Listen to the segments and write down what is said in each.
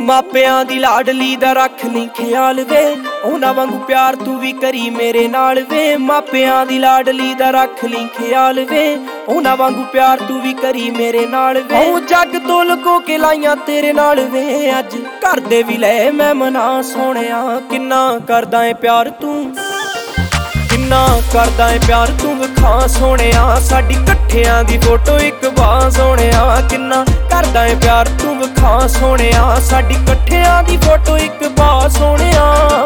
ਮਾਪਿਆਂ ਦੀ ਲਾਡਲੀ ਦਾ ਰੱਖ ਲਈ ਖਿਆਲ ਵੇ, ਉਹਨਾਂ ਵਾਂਗੂ ਪਿਆਰ ਤੂੰ ਵੀ ਕਰੀ ਮੇਰੇ ਨਾਲ ਵੇ। ਮਾਪਿਆਂ ਦੀ ਲਾਡਲੀ ਦਾ ਰੱਖ ਲਈ ਖਿਆਲ ਵੇ, ਉਹਨਾਂ ਵਾਂਗੂ ਪਿਆਰ ਤੂੰ ਵੀ ਕਰੀ ਮੇਰੇ ਨਾਲ ਵੇ। ਉਹ ਜੱਗ ਤੋਂ ਲੁਕੋ ਕੇ ਲਾਈਆਂ ਤੇਰੇ ਨਾਲ ਵੇ, ਅੱਜ ਘਰ ਦੇ ਵੀ ਲੈ ਮੈਂ ਮਨਾ ਸੋਹਣਿਆ। ਕਿੰਨਾ ਕਰਦਾ ਏ ਪਿਆਰ ਤੂੰ, ਕਿੰਨਾ ਕਰਦਾ ਏ ਪਿਆਰ ਤੂੰ ਵਿਖਾ ਸੋਹਣਿਆ। ਸਾਡੀ ਇਕੱਠਿਆਂ ਦੀ ਫੋਟੋ ਇੱਕ ਪਾ ਸੋਹਣਿਆ। ਕਿੰਨਾ ਕਰਦਾ ਏ ਪਿਆਰ ਤੂੰ ਵਿਖਾ ਸੋਹਣਿਆ। ਸਾਡੀ ਇਕੱਠਿਆਂ ਦੀ ਫੋਟੋ ਇੱਕ ਪਾ ਸੋਹਣਿਆ।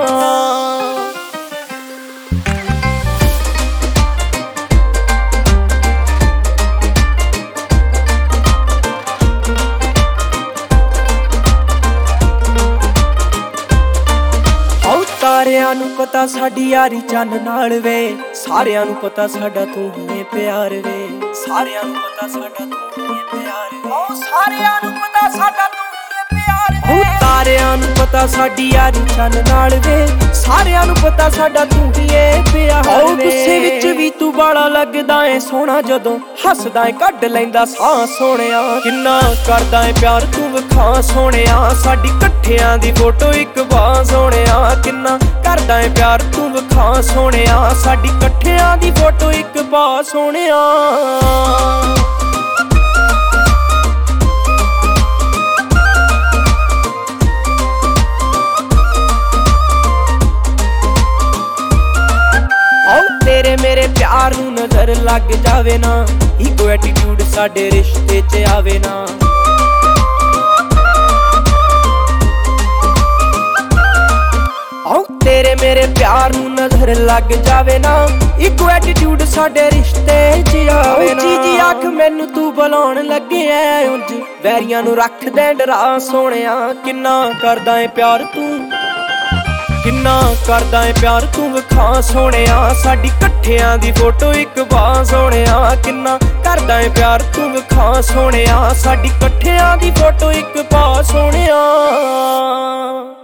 ਸਾਰਿਆਂ ਨੂੰ ਪਤਾ ਸਾਡੀ ਯਾਰੀ ਚੰਨ ਨਾਲ ਵੇ, ਸਾਰਿਆਂ ਨੂੰ ਪਤਾ ਸਾਡਾ ਤੂੰ ਹੀ ਪਿਆਰ ਵੇ। ਸਾਰਿਆਂ ਨੂੰ ਪਤਾ ਸਾਡਾ ਤੂੰ ਹੀ ਪਿਆਰ ਵੇ, ਓ ਸਾਰਿਆਂ ਨੂੰ ਪਤਾ ਸਾਡਾ ਤੂੰ ਹੀ ਪਿਆਰ ਵੇ। ਓ ਸਾਰਿਆਂ ਨੂੰ ਪਤਾ ਸਾਡੀ ਯਾਰੀ ਚੰਨ ਨਾਲ ਵੇ, ਸਾਰਿਆਂ ਨੂੰ ਪਤਾ ਸਾਡਾ ਤੂੰ ਹੀ ਪਿਆਰ ਵੇ। ਓ ਗੁੱਸੇ ਵਿੱਚ ਵੀ ਤੂੰ ਬਾਲਾ ਲੱਗਦਾ ਏ ਸੋਹਣਾ, ਜਦੋਂ ਹੱਸਦਾ ਏ ਕੱਢ ਲੈਂਦਾ ਸਾਹ ਸੋਹਣਿਆ। ਕਿੰਨਾ ਕਰਦਾ ਏ ਪਿਆਰ ਤੂੰ ਵਿਖਾ ਸੋਹਣਿਆ। ਸਾਡੀ ਇਕੱਠਿਆਂ ਦੀ ਫੋਟੋ ਇੱਕ ਪਾ ਸੋਹਣਿਆ। ਕਿੰਨਾ ਕਰਦਾ ਏ ਪਿਆਰ ਤੂੰ ਵਿਖਾ ਸੋਹਣਿਆ। ਸਾਡੀ ਇਕੱਠਿਆਂ ਦੀ ਫੋਟੋ ਇੱਕ ਪਾ ਸੋਹਣਿਆ। ਤੇਰੇ ਮੇਰੇ ਪਿਆਰ ਨੂੰ ਨਜ਼ਰ ਲੱਗ ਜਾਵੇ ਨਾ, ਈਗੋ ਐਟੀਟਿਊਡ ਸਾਡੇ ਰਿਸ਼ਤੇ 'ਚ ਆਵੇ ਨਾ। ਤੇਰੇ ਮੇਰੇ ਪਿਆਰ ਨੂੰ ਨਜ਼ਰ ਲੱਗ ਜਾਵੇ ਨਾ, ਈਗੋ ਐਟੀਟਿਊਡ ਸਾਡੇ ਰਿਸ਼ਤੇ 'ਚ ਆਵੇ ਨਾ। ਜੀ ਆਖ ਮੈਨੂੰ ਤੂੰ ਬੁਲਾਉਣ ਲੱਗਿਆ ਉਂਝ, ਵੈਰੀਆਂ ਨੂੰ ਰੱਖ ਦੇ ਡਰਾ ਸੋਹਣਿਆ। ਕਿੰਨਾ ਕਰਦਾ ਏ ਪਿਆਰ ਤੂੰ, ਕਿੰਨਾ ਕਰਦਾ ਏ ਪਿਆਰ ਤੂੰ ਵਿਖਾ ਸੋਹਣਿਆ। ਸਾਡੀ ਇਕੱਠਿਆਂ ਦੀ ਫੋਟੋ ਇੱਕ ਪਾ ਸੋਹਣਿਆ। ਕਿੰਨਾ ਕਰਦਾ ਏ ਪਿਆਰ ਤੂੰ ਵਿਖਾ ਸੋਹਣਿਆ। ਸਾਡੀ ਇਕੱਠਿਆਂ ਦੀ ਫੋਟੋ ਇੱਕ ਪਾ ਸੋਹਣਿਆ।